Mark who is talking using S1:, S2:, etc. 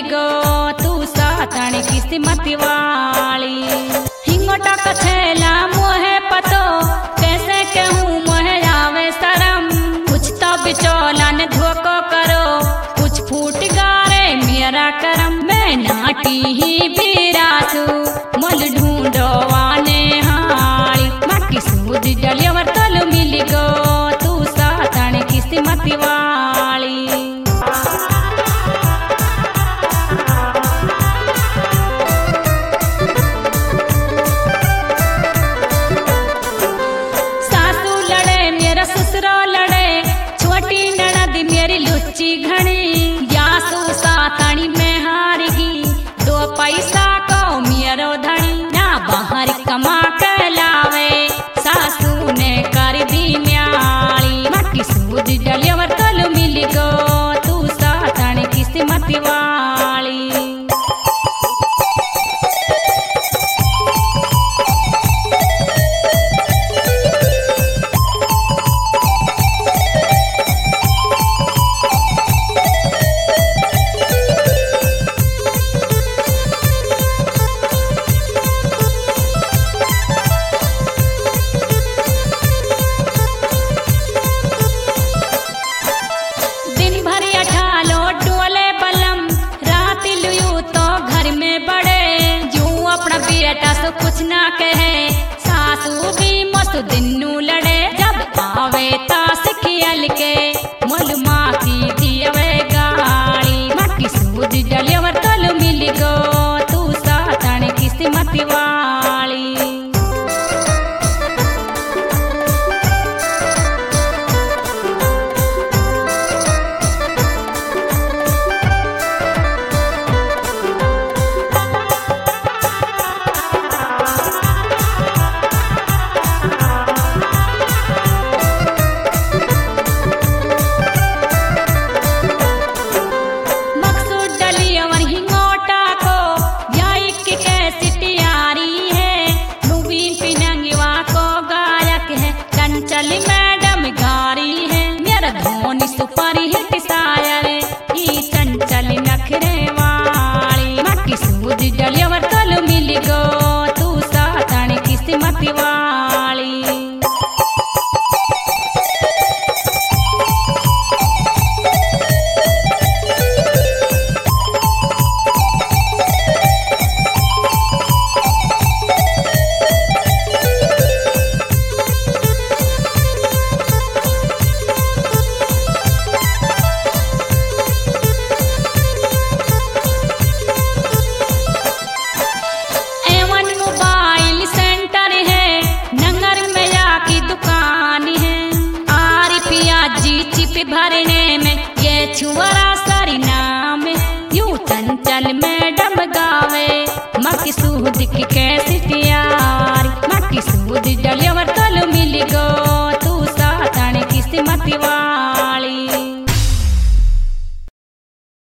S1: गो तू सातण किस्मत वाली। हिंगोटा का छेला मोहे पतो कैसे कहूँ मोहे आवे शरम। कुछ तो बिचौला ने धोखो करो कुछ फूट गारे मेरा करम। मैं नाटी ही बिरासू मोल ढूंढो वाने हाली। माकी सूद डलियवर तल मिल गो तू सातण किस्मत वाली। घणी यासू सातणी में हारगी दो पैसा को मेरो धनी। ना बाहर कमा के लावे सासू ने कर दी न्याली। माटी सूद डलियवर तल मिल गो तू सातण किस्मत वाली। कुछ ना कहे सासू भी मस्त दिनू लड़े। जब आवे तास खियल के मोल माती दियवे गाड़ी। माटी सूद डलियवर तल मिल गो तू सातण किस्मत वाली। मैडम गारी है मेरा धोनी सुपारी हिट शायर ई चंचल नखरे वाली। माटी सूद डलियवर तल मिल गो तू सातण किस्मत वाली। भरने में ये छुआरा सारी नाम यूं चंचल मैडम गावे। माटी सूद की कैसी प्यारी। माटी सूद डलियवर तल मिल गो तू सातण किस्मत वाली।